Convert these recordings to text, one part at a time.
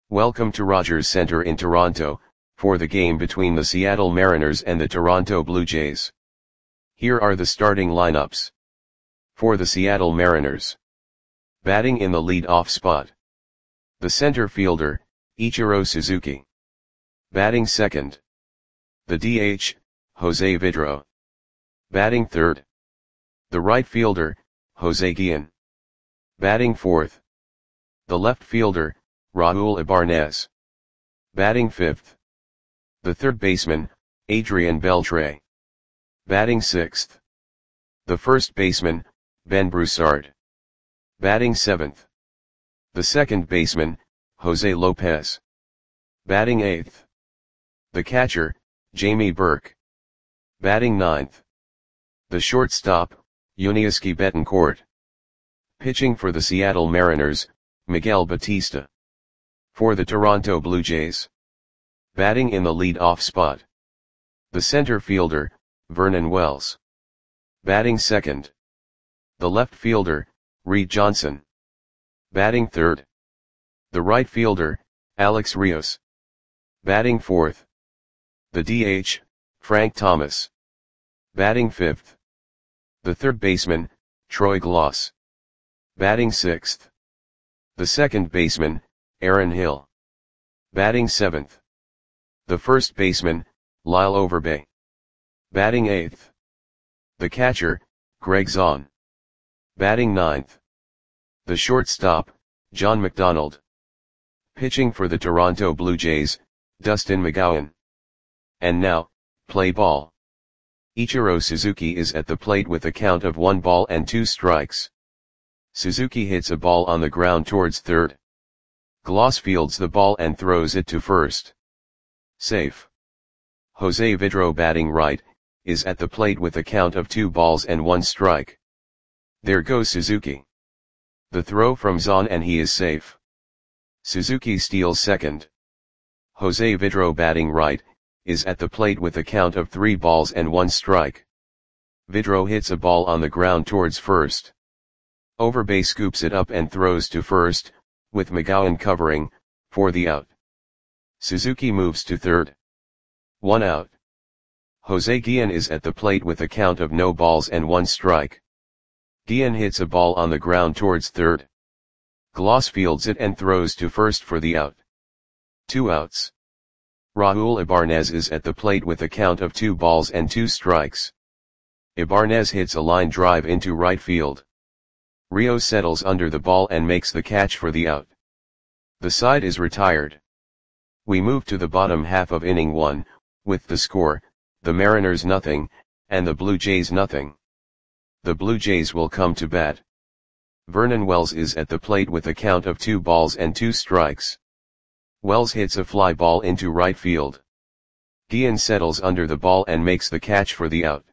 Welcome to Rogers Centre in Toronto, for the game between the Seattle Mariners and the Toronto Blue Jays. Here are the starting lineups. For the Seattle Mariners. Batting in the lead-off spot. The center fielder, Ichiro Suzuki. Batting second. The DH, Jose Vidro. Batting third. The right fielder, Jose Guillen. Batting fourth. The left fielder, Raul Ibarnez. Batting fifth. The third baseman, Adrian Beltre. Batting sixth. The first baseman, Ben Broussard. Batting seventh. The second baseman, Jose Lopez. Batting eighth. The catcher, Jamie Burke. Batting ninth. The shortstop, Yuniesky Betancourt. Pitching for the Seattle Mariners, Miguel Batista. For the Toronto Blue Jays. Batting in the lead-off spot. The center fielder, Vernon Wells. Batting second. The left fielder, Reed Johnson. Batting third. The right fielder, Alex Rios. Batting fourth. The DH, Frank Thomas. Batting fifth. The third baseman, Troy Glaus. Batting sixth. The second baseman, Aaron Hill. Batting seventh. The first baseman, Lyle Overbay. Batting eighth. The catcher, Greg Zahn. Batting ninth. The shortstop, John McDonald. Pitching for the Toronto Blue Jays, Dustin McGowan. And now, play ball. Ichiro Suzuki is at the plate with a count of 1 ball and 2 strikes. Suzuki hits a ball on the ground towards third. Glaus fields the ball and throws it to first. Safe. Jose Vidro batting right, is at the plate with a count of 2 balls and 1 strike. There goes Suzuki. The throw from Zahn and he is safe. Suzuki steals second. Jose Vidro batting right, is at the plate with a count of 3 balls and 1 strike. Vidro hits a ball on the ground towards first. Overbay scoops it up and throws to first, with McGowan covering, for the out. Suzuki moves to third. 1 out. Jose Guillen is at the plate with a count of no balls and 1 strike. Guillen hits a ball on the ground towards third. Glaus fields it and throws to first for the out. 2 outs. Raul Ibarnez is at the plate with a count of 2 balls and 2 strikes. Ibarnez hits a line drive into right field. Rios settles under the ball and makes the catch for the out. The side is retired. We move to the bottom half of inning 1, with the score, the Mariners 0, and the Blue Jays 0. The Blue Jays will come to bat. Vernon Wells is at the plate with a count of 2 balls and 2 strikes. Wells hits a fly ball into right field. Guillen settles under the ball and makes the catch for the out.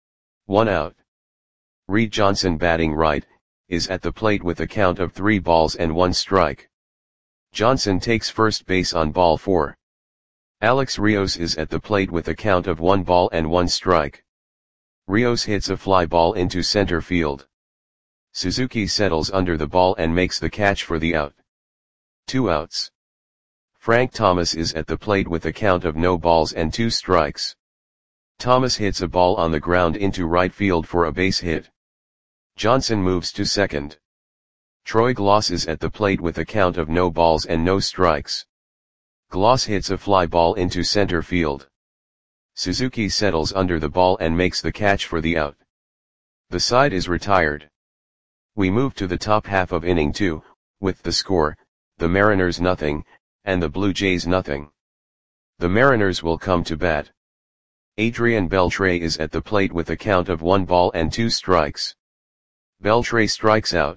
1 out. Reed Johnson batting right, is at the plate with a count of 3 balls and 1 strike. Johnson takes first base on ball 4. Alex Rios is at the plate with a count of 1 ball and 1 strike. Rios hits a fly ball into center field. Suzuki settles under the ball and makes the catch for the out. 2 outs. Frank Thomas is at the plate with a count of no balls and 2 strikes. Thomas hits a ball on the ground into right field for a base hit. Johnson moves to second. Troy Glaus is at the plate with a count of no balls and no strikes. Glaus hits a fly ball into center field. Suzuki settles under the ball and makes the catch for the out. The side is retired. We move to the top half of inning 2, with the score, the Mariners 0, and the Blue Jays 0. The Mariners will come to bat. Adrian Beltre is at the plate with a count of 1 ball and 2 strikes. Beltre strikes out.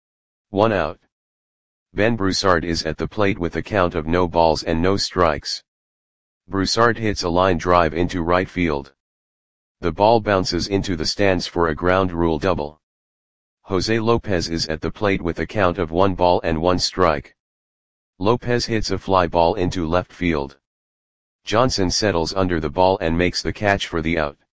1 out. Ben Broussard is at the plate with a count of no balls and no strikes. Broussard hits a line drive into right field. The ball bounces into the stands for a ground rule double. Jose Lopez is at the plate with a count of 1 ball and 1 strike. Lopez hits a fly ball into left field. Johnson settles under the ball and makes the catch for the out.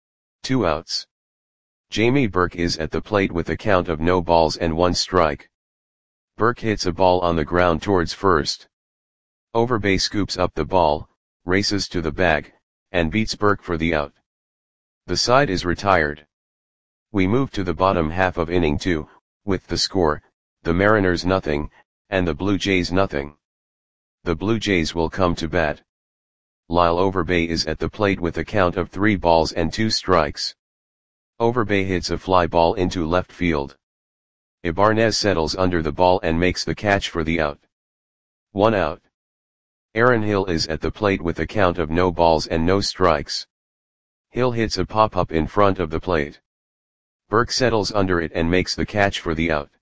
2 outs. Jamie Burke is at the plate with a count of no balls and 1 strike. Burke hits a ball on the ground towards first. Overbay scoops up the ball, races to the bag, and beats Burke for the out. The side is retired. We move to the bottom half of inning 2, with the score, the Mariners nothing, and the Blue Jays nothing. The Blue Jays will come to bat. Lyle Overbay is at the plate with a count of 3 balls and 2 strikes. Overbay hits a fly ball into left field. Ibarnez settles under the ball and makes the catch for the out. 1 out. Aaron Hill is at the plate with a count of no balls and no strikes. Hill hits a pop-up in front of the plate. Burke settles under it and makes the catch for the out.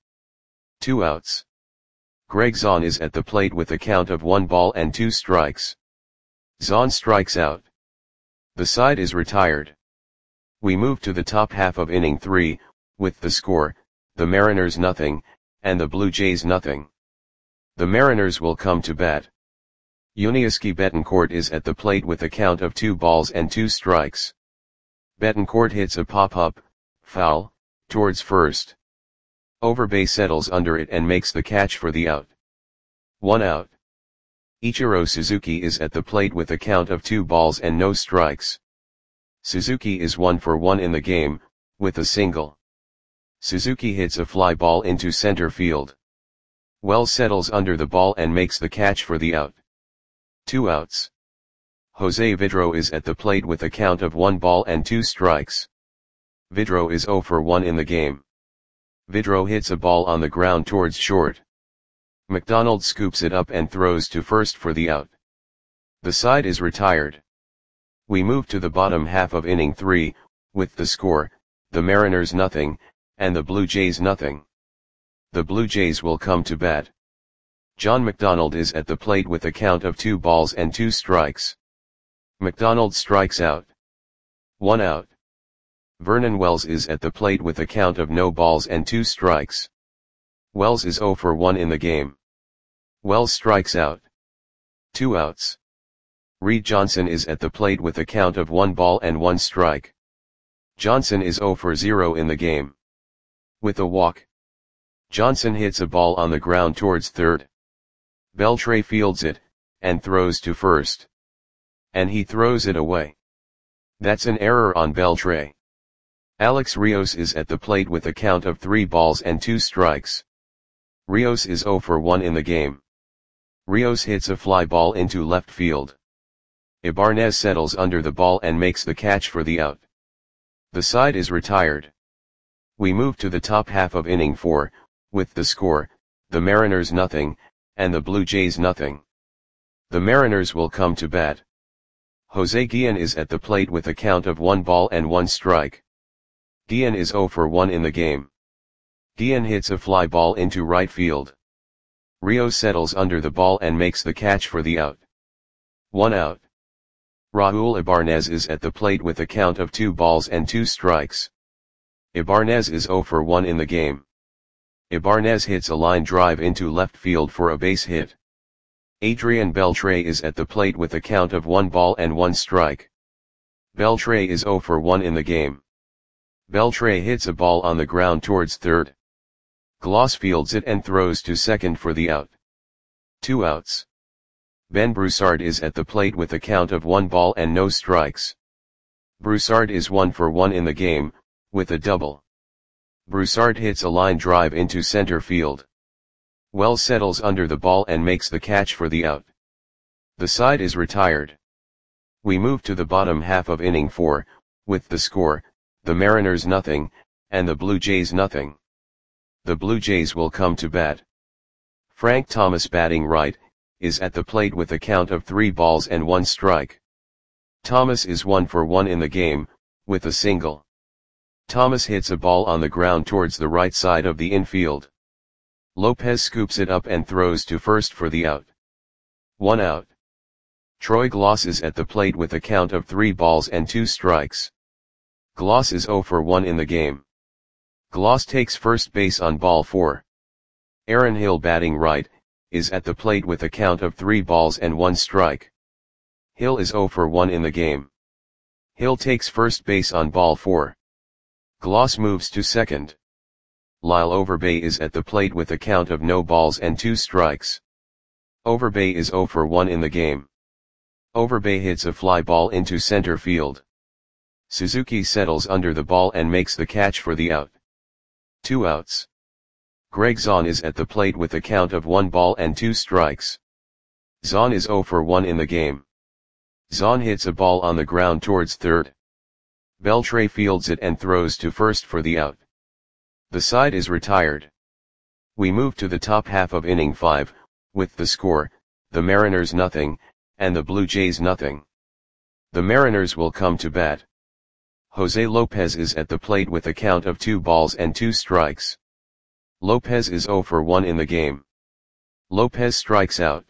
2 outs. Greg Zahn is at the plate with a count of 1 ball and 2 strikes. Zahn strikes out. The side is retired. We move to the top half of inning 3, with the score, the Mariners nothing, and the Blue Jays nothing. The Mariners will come to bat. Yuniesky Betancourt is at the plate with a count of 2 balls and 2 strikes. Betancourt hits a pop-up, foul, towards first. Overbay settles under it and makes the catch for the out. 1 out. Ichiro Suzuki is at the plate with a count of 2 balls and no strikes. Suzuki is 1 for 1 in the game, with a single. Suzuki hits a fly ball into center field. Wells settles under the ball and makes the catch for the out. 2 outs. Jose Vidro is at the plate with a count of 1 ball and 2 strikes. Vidro is 0 for 1 in the game. Vidro hits a ball on the ground towards short. McDonald scoops it up and throws to first for the out. The side is retired. We move to the bottom half of inning 3, with the score, the Mariners nothing, and the Blue Jays nothing. The Blue Jays will come to bat. John McDonald is at the plate with a count of 2 balls and 2 strikes. McDonald strikes out. 1 out. Vernon Wells is at the plate with a count of no balls and 2 strikes. Wells is 0 for 1 in the game. Wells strikes out. 2 outs. Reed Johnson is at the plate with a count of 1 ball and 1 strike. Johnson is 0 for 0 in the game. With a walk. Johnson hits a ball on the ground towards third. Beltre fields it, and throws to first. And he throws it away. That's an error on Beltre. Alex Rios is at the plate with a count of 3 balls and 2 strikes. Rios is 0 for 1 in the game. Rios hits a fly ball into left field. Ibarnez settles under the ball and makes the catch for the out. The side is retired. We move to the top half of inning 4, with the score, the Mariners nothing, and the Blue Jays nothing. The Mariners will come to bat. Jose Guillen is at the plate with a count of 1 ball and 1 strike. Guillen is 0 for 1 in the game. Guillen hits a fly ball into right field. Rios settles under the ball and makes the catch for the out. 1 out. Raul Ibarnez is at the plate with a count of 2 balls and 2 strikes. Ibarnez is 0 for 1 in the game. Ibarnez hits a line drive into left field for a base hit. Adrian Beltre is at the plate with a count of 1 ball and 1 strike. Beltre is 0 for 1 in the game. Beltre hits a ball on the ground towards third. Gloss fields it and throws to second for the out. 2 outs. Ben Broussard is at the plate with a count of 1 ball and no strikes. Broussard is 1 for 1 in the game, with a double. Broussard hits a line drive into center field. Wells settles under the ball and makes the catch for the out. The side is retired. We move to the bottom half of inning 4, with the score, the Mariners nothing, and the Blue Jays nothing. The Blue Jays will come to bat. Frank Thomas batting right, is at the plate with a count of 3 balls and 1 strike. Thomas is 1 for 1 in the game, with a single. Thomas hits a ball on the ground towards the right side of the infield. Lopez scoops it up and throws to first for the out. 1 out. Troy Gloss is at the plate with a count of 3 balls and 2 strikes. Gloss is 0 for 1 in the game. Gloss takes first base on ball 4. Aaron Hill batting right, is at the plate with a count of 3 balls and 1 strike. Hill is 0 for 1 in the game. Hill takes first base on ball 4. Gloss moves to second. Lyle Overbay is at the plate with a count of no balls and 2 strikes. Overbay is 0 for 1 in the game. Overbay hits a fly ball into center field. Suzuki settles under the ball and makes the catch for the out. 2 outs. Greg Zaun is at the plate with a count of 1 ball and 2 strikes. Zaun is 0 for 1 in the game. Zaun hits a ball on the ground towards third. Beltre fields it and throws to first for the out. The side is retired. We move to the top half of inning 5, with the score, the Mariners nothing, and the Blue Jays nothing. The Mariners will come to bat. Jose Lopez is at the plate with a count of 2 balls and 2 strikes. Lopez is 0 for 1 in the game. Lopez strikes out.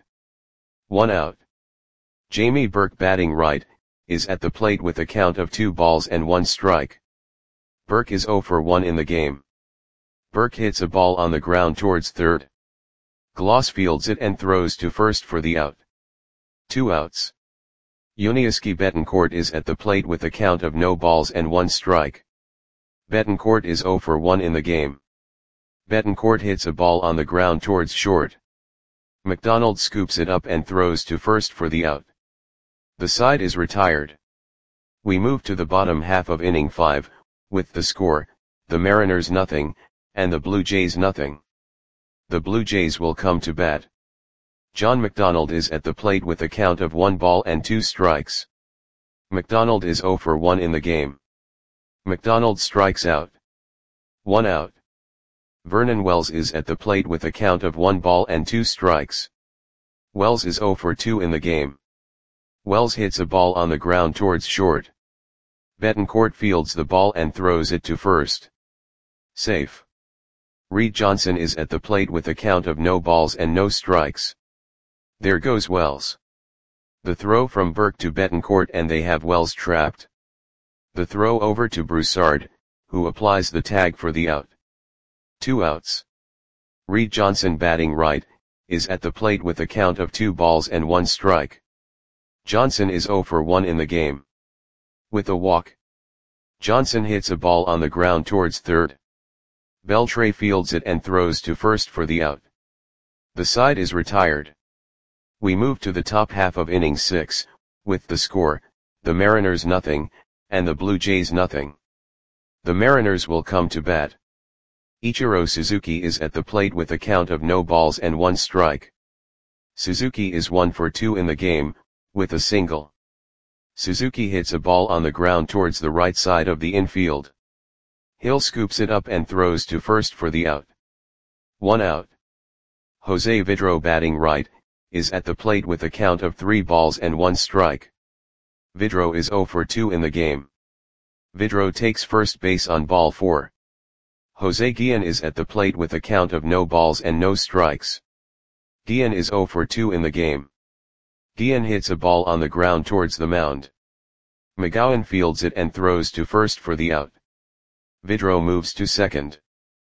1 out. Jamie Burke, batting right, is at the plate with a count of 2 balls and 1 strike. Burke is 0 for 1 in the game. Burke hits a ball on the ground towards third. Gloss fields it and throws to first for the out. 2 outs. Yuniesky Betancourt is at the plate with a count of no balls and 1 strike. Betancourt is 0 for 1 in the game. Betancourt hits a ball on the ground towards short. McDonald scoops it up and throws to first for the out. The side is retired. We move to the bottom half of inning 5, with the score, the Mariners nothing, and the Blue Jays nothing. The Blue Jays will come to bat. John McDonald is at the plate with a count of 1 ball and 2 strikes. McDonald is 0 for 1 in the game. McDonald strikes out. 1 out. Vernon Wells is at the plate with a count of 1 ball and 2 strikes. Wells is 0 for 2 in the game. Wells hits a ball on the ground towards short. Betancourt fields the ball and throws it to first. Safe. Reed Johnson is at the plate with a count of no balls and no strikes. There goes Wells. The throw from Burke to Betancourt and they have Wells trapped. The throw over to Broussard, who applies the tag for the out. 2 outs. Reed Johnson, batting right, is at the plate with a count of 2 balls and 1 strike. Johnson is 0 for 1 in the game. With a walk. Johnson hits a ball on the ground towards third. Beltre fields it and throws to first for the out. The side is retired. We move to the top half of inning 6, with the score, the Mariners nothing, and the Blue Jays nothing. The Mariners will come to bat. Ichiro Suzuki is at the plate with a count of no balls and 1 strike. Suzuki is 1 for 2 in the game, with a single. Suzuki hits a ball on the ground towards the right side of the infield. Hill scoops it up and throws to first for the out. 1 out. Jose Vidro, batting right, is at the plate with a count of 3 balls and 1 strike. Vidro is 0 for 2 in the game. Vidro takes first base on ball 4. Jose Guillen is at the plate with a count of no balls and no strikes. Guillen is 0 for 2 in the game. Guillen hits a ball on the ground towards the mound. McGowan fields it and throws to first for the out. Vidro moves to second.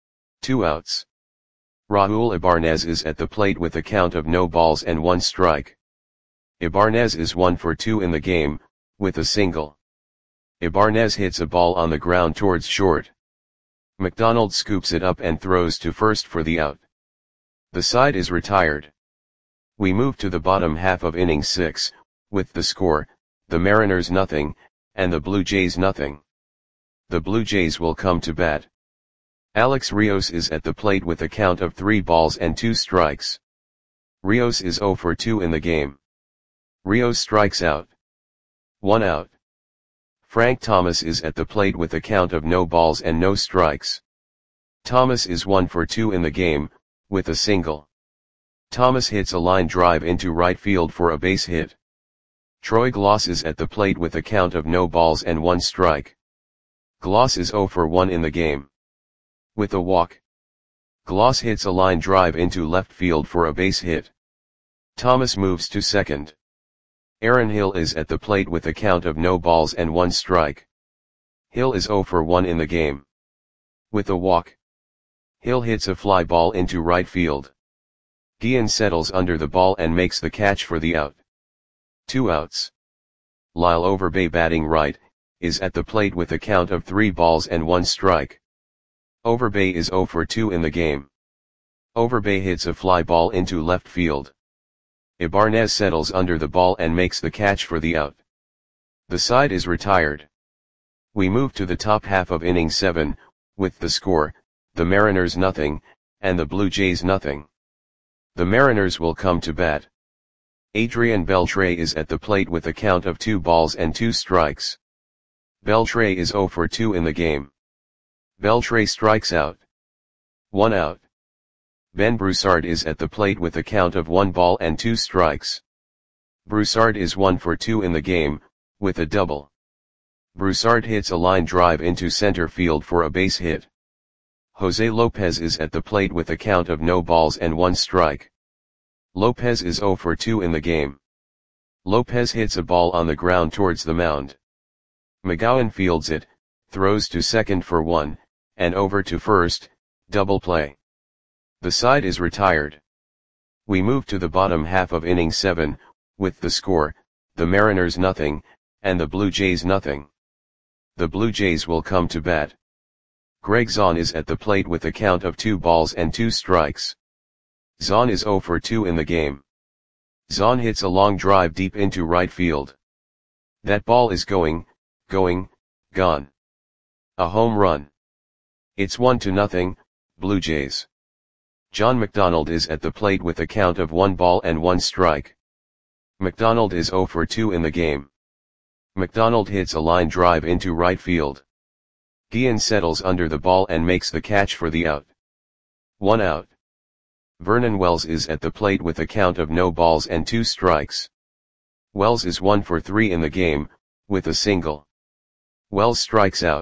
2 outs. Raul Ibanez is at the plate with a count of no balls and 1 strike. Ibanez is 1 for 2 in the game, with a single. Ibanez hits a ball on the ground towards short. McDonald scoops it up and throws to first for the out. The side is retired. We move to the bottom half of inning 6, with the score, the Mariners nothing, and the Blue Jays nothing. The Blue Jays will come to bat. Alex Rios is at the plate with a count of 3 balls and 2 strikes. Rios is 0 for 2 in the game. Rios strikes out. 1 out. Frank Thomas is at the plate with a count of no balls and no strikes. Thomas is 1 for 2 in the game, with a single. Thomas hits a line drive into right field for a base hit. Troy Gloss is at the plate with a count of no balls and 1 strike. Gloss is 0 for 1 in the game. With a walk. Gloss hits a line drive into left field for a base hit. Thomas moves to second. Aaron Hill is at the plate with a count of no balls and 1 strike. Hill is 0 for 1 in the game. With a walk. Hill hits a fly ball into right field. Guillen settles under the ball and makes the catch for the out. 2 outs. Lyle Overbay, batting right, is at the plate with a count of 3 balls and 1 strike. Overbay is 0 for 2 in the game. Overbay hits a fly ball into left field. Ibarnez settles under the ball and makes the catch for the out. The side is retired. We move to the top half of inning 7, with the score, the Mariners nothing, and the Blue Jays nothing. The Mariners will come to bat. Adrian Beltre is at the plate with a count of 2 balls and 2 strikes. Beltre is 0 for 2 in the game. Beltre strikes out. 1 out. Ben Broussard is at the plate with a count of 1 ball and 2 strikes. Broussard is 1 for 2 in the game, with a double. Broussard hits a line drive into center field for a base hit. Jose Lopez is at the plate with a count of no balls and 1 strike. Lopez is 0 for 2 in the game. Lopez hits a ball on the ground towards the mound. McGowan fields it, throws to second for 1, and over to first, double play. The side is retired. We move to the bottom half of inning 7, with the score, the Mariners nothing, and the Blue Jays nothing. The Blue Jays will come to bat. Greg Zahn is at the plate with a count of 2 balls and 2 strikes. Zahn is 0 for 2 in the game. Zahn hits a long drive deep into right field. That ball is going, gone. A home run. It's 1-0, Blue Jays. John McDonald is at the plate with a count of 1 ball and 1 strike. McDonald is 0 for 2 in the game. McDonald hits a line drive into right field. Guillen settles under the ball and makes the catch for the out. 1 out. Vernon Wells is at the plate with a count of no balls and 2 strikes. Wells is 1 for 3 in the game, with a single. Wells strikes out.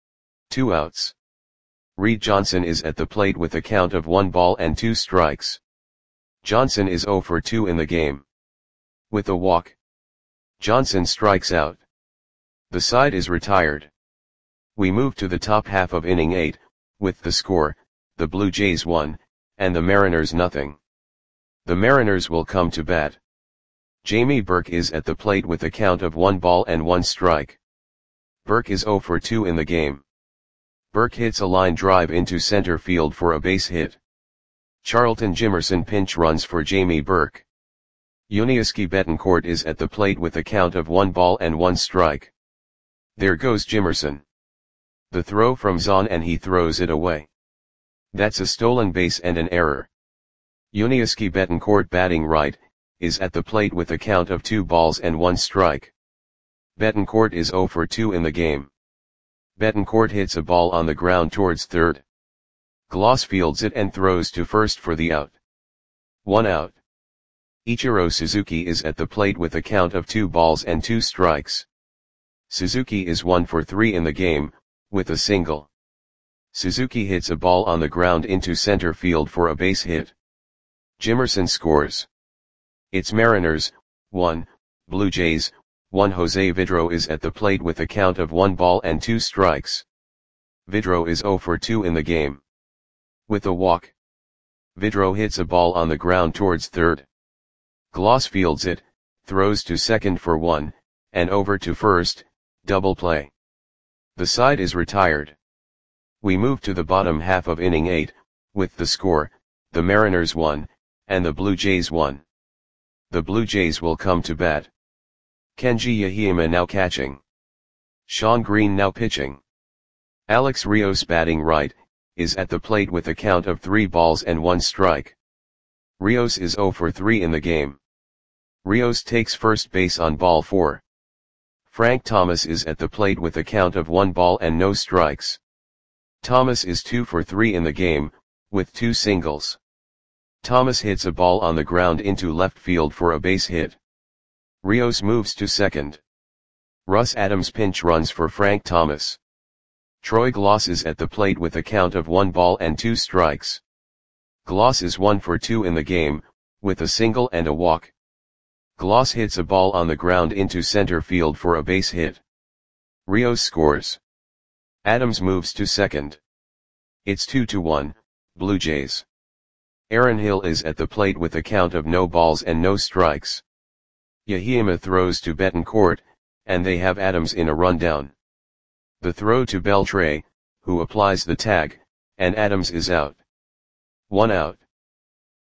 2 outs. Reed Johnson is at the plate with a count of 1 ball and 2 strikes. Johnson is 0 for 2 in the game. With a walk. Johnson strikes out. The side is retired. We move to the top half of inning 8, with the score, the Blue Jays 1, and the Mariners nothing. The Mariners will come to bat. Jamie Burke is at the plate with a count of 1 ball and 1 strike. Burke is 0 for 2 in the game. Burke hits a line drive into center field for a base hit. Charlton Jimerson pinch runs for Jamie Burke. Yuniesky Betancourt is at the plate with a count of 1 ball and 1 strike. There goes Jimerson. The throw from Zahn and he throws it away. That's a stolen base and an error. Yuniesky Betancourt batting right, is at the plate with a count of 2 balls and 1 strike. Betancourt is 0 for 2 in the game. Betancourt hits a ball on the ground towards third. Gloss fields it and throws to first for the out. 1 out. Ichiro Suzuki is at the plate with a count of 2 balls and 2 strikes. Suzuki is 1 for 3 in the game, with a single. Suzuki hits a ball on the ground into center field for a base hit. Jimerson scores. It's Mariners, 1, Blue Jays, 1. Jose Vidro is at the plate with a count of 1 ball and 2 strikes. Vidro is 0 for 2 in the game. With a walk. Vidro hits a ball on the ground towards third. Gloss fields it, throws to second for 1, and over to first, double play. The side is retired. We move to the bottom half of inning 8, with the score, the Mariners 1, and the Blue Jays 1. The Blue Jays will come to bat. Kenji Yahima now catching. Sean Green now pitching. Alex Rios batting right, is at the plate with a count of 3 balls and 1 strike. Rios is 0 for 3 in the game. Rios takes first base on ball 4. Frank Thomas is at the plate with a count of 1 ball and no strikes. Thomas is 2 for 3 in the game, with 2 singles. Thomas hits a ball on the ground into left field for a base hit. Rios moves to second. Russ Adams pinch runs for Frank Thomas. Troy Gloss is at the plate with a count of 1 ball and 2 strikes. Gloss is 1 for 2 in the game, with a single and a walk. Gloss hits a ball on the ground into center field for a base hit. Rios scores. Adams moves to second. It's 2-1, Blue Jays. Aaron Hill is at the plate with a count of no balls and no strikes. Yahima throws to Betancourt, and they have Adams in a rundown. The throw to Beltre, who applies the tag, and Adams is out. 1 out.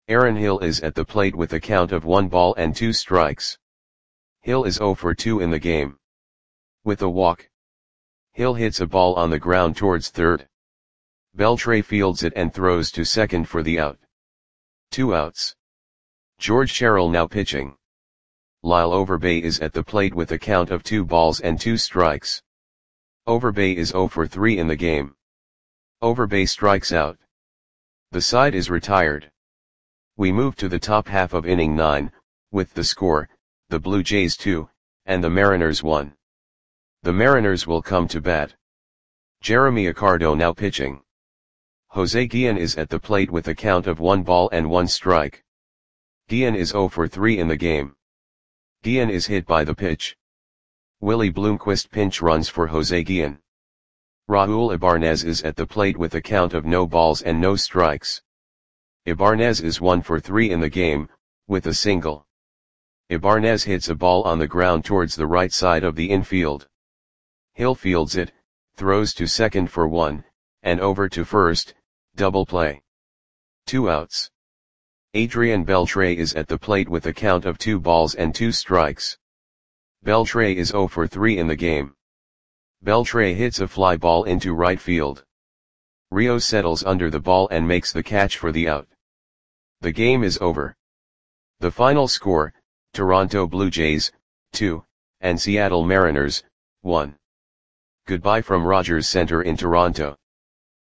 Aaron Hill is at the plate with a count of 1 ball and 2 strikes. Hill is 0 for 2 in the game. With a walk, Hill hits a ball on the ground towards third. Beltre fields it and throws to second for the out. 2 outs. George Sherrill now pitching. Lyle Overbay is at the plate with a count of 2 balls and 2 strikes. Overbay is 0 for 3 in the game. Overbay strikes out. The side is retired. We move to the top half of inning 9, with the score, the Blue Jays 2, and the Mariners 1. The Mariners will come to bat. Jeremy Accardo now pitching. Jose Guillen is at the plate with a count of 1 ball and 1 strike. Guillen is 0 for 3 in the game. Guillen is hit by the pitch. Willie Bloomquist pinch runs for Jose Guillen. Raul Ibanez is at the plate with a count of no balls and no strikes. Ibanez is 1 for 3 in the game, with a single. Ibanez hits a ball on the ground towards the right side of the infield. Hill fields it, throws to second for 1, and over to first, double play. 2 outs. Adrian Beltre is at the plate with a count of 2 balls and 2 strikes. Beltre is 0 for 3 in the game. Beltre hits a fly ball into right field. Rio settles under the ball and makes the catch for the out. The game is over. The final score, Toronto Blue Jays, 2, and Seattle Mariners, 1. Goodbye from Rogers Center in Toronto.